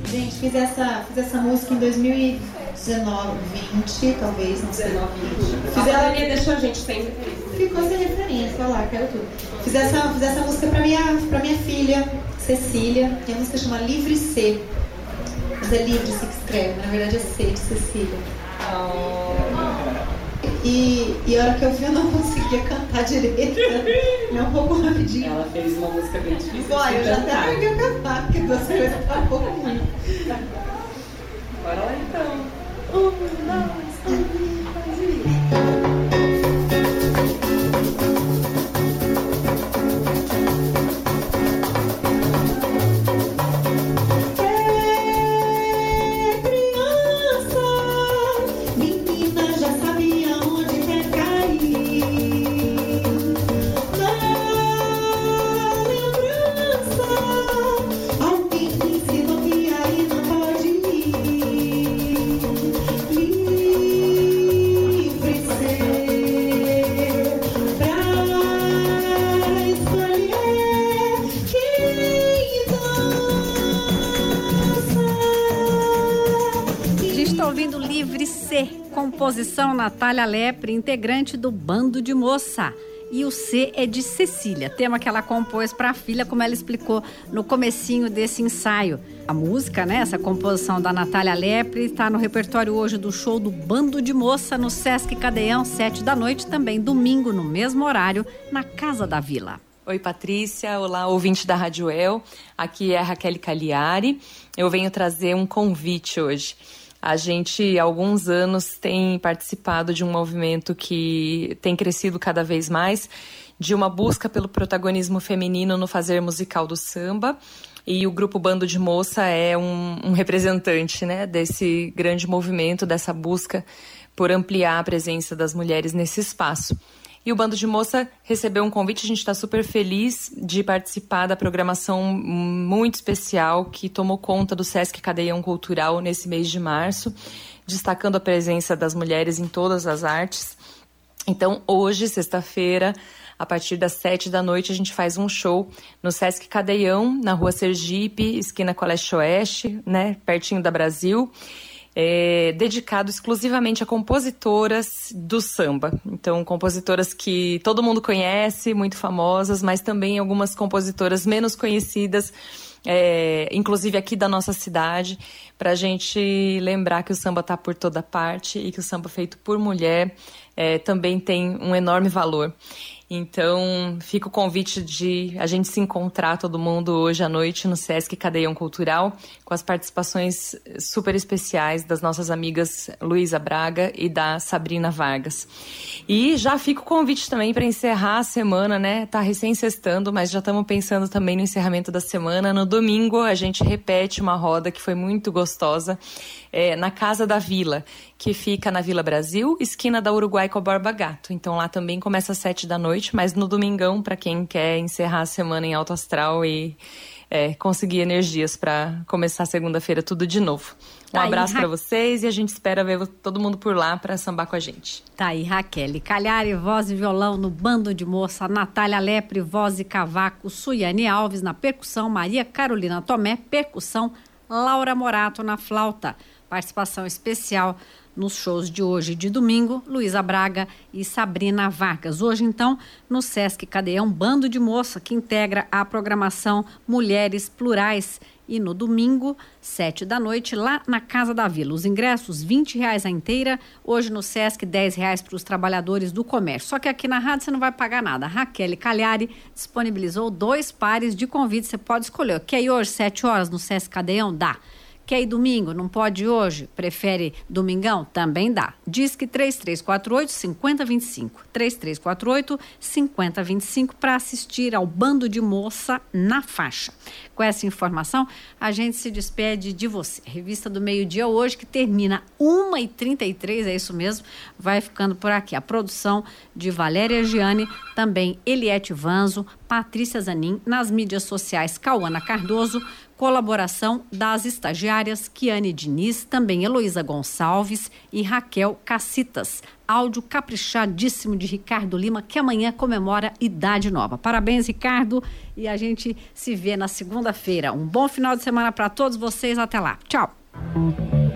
Gente, fiz essa música em 2019, 20, talvez, não sei. 19, 20. Fiz ela, deixou a gente sem referência. Ficou sem referência, olha lá, caiu tudo. Fiz essa música pra minha filha, Cecília, e a música chama Livre C. Mas é livre se que escreve, na verdade é C de Cecília. E a hora que eu vi, eu não conseguia cantar direito. É um pouco rapidinho. Ela fez uma música bem difícil. Olha, eu já até perdi o cantar, porque duas coisas tá um pouco ruim. Bora lá então. Composição Natália Lepre, integrante do Bando de Moça. E o C é de Cecília, tema que ela compôs para a filha, como ela explicou no comecinho desse ensaio. A música, né, essa composição da Natália Lepre, está no repertório hoje do show do Bando de Moça no Sesc Cadeião, 7 da noite, também domingo, no mesmo horário, na Casa da Vila. Oi, Patrícia. Olá, ouvinte da Rádio El. Aqui é a Raquel Cagliari. Eu venho trazer um convite hoje. A gente, há alguns anos, tem participado de um movimento que tem crescido cada vez mais, de uma busca pelo protagonismo feminino no fazer musical do samba. E o Grupo Bando de Moça é um representante, né, desse grande movimento, dessa busca por ampliar a presença das mulheres nesse espaço. E o Bando de Moça recebeu um convite, a gente está super feliz de participar da programação muito especial que tomou conta do Sesc Cadeião Cultural nesse mês de março, destacando a presença das mulheres em todas as artes. Então, hoje, sexta-feira, a partir das 7 da noite, a gente faz um show no Sesc Cadeião, na Rua Sergipe, esquina com a Leste-Oeste, né, pertinho da Brasil. Dedicado exclusivamente a compositoras do samba. Então, compositoras que todo mundo conhece, muito famosas, mas também algumas compositoras menos conhecidas, inclusive aqui da nossa cidade, para a gente lembrar que o samba está por toda parte e que o samba feito por mulher também tem um enorme valor. Então, fica o convite de a gente se encontrar todo mundo hoje à noite no Sesc Cadeião Cultural, com as participações super especiais das nossas amigas Luísa Braga e da Sabrina Vargas. E já fica o convite também para encerrar a semana, né? Tá recém-sextando, mas já estamos pensando também no encerramento da semana. No domingo, a gente repete uma roda que foi muito gostosa, na Casa da Vila, que fica na Vila Brasil, esquina da Uruguai com a Borba Gato. Então lá também começa às 7 da noite, mas no domingão, para quem quer encerrar a semana em alto astral e conseguir energias para começar segunda-feira tudo de novo. Um abraço para vocês e a gente espera ver todo mundo por lá para sambar com a gente. Tá aí, Raquel Cagliari, voz e violão no Bando de Moça, Natália Lepre, voz e cavaco, Suiane Alves na percussão, Maria Carolina Tomé, percussão, Laura Morato na flauta. Participação especial nos shows de hoje e de domingo, Luísa Braga e Sabrina Vargas. Hoje, então, no Sesc Cadeião, Bando de Moça, que integra a programação Mulheres Plurais. E no domingo, 7 da noite, lá na Casa da Vila. Os ingressos, R$20 a inteira. Hoje no Sesc, R$10 para os trabalhadores do comércio. Só que aqui na rádio você não vai pagar nada. A Raquel Cagliari disponibilizou 2 pares de convites. Você pode escolher. Quer ir hoje, 7 horas, no Sesc Cadeião? Dá. Quer ir domingo? Não pode hoje? Prefere domingão? Também dá. Disque 3348-5025. 3348-5025 para assistir ao Bando de Moça na faixa. Com essa informação, a gente se despede de você. Revista do Meio-Dia hoje, que termina 1h33, é isso mesmo, vai ficando por aqui. A produção de Valéria Gianni, também Eliette Vanzo, Patrícia Zanin, nas mídias sociais Cauana Cardoso, colaboração das estagiárias Kiane Diniz, também Heloísa Gonçalves e Raquel Cacitas. Áudio caprichadíssimo de Ricardo Lima, que amanhã comemora idade nova. Parabéns, Ricardo, e a gente se vê na segunda-feira. Um bom final de semana para todos vocês, até lá. Tchau!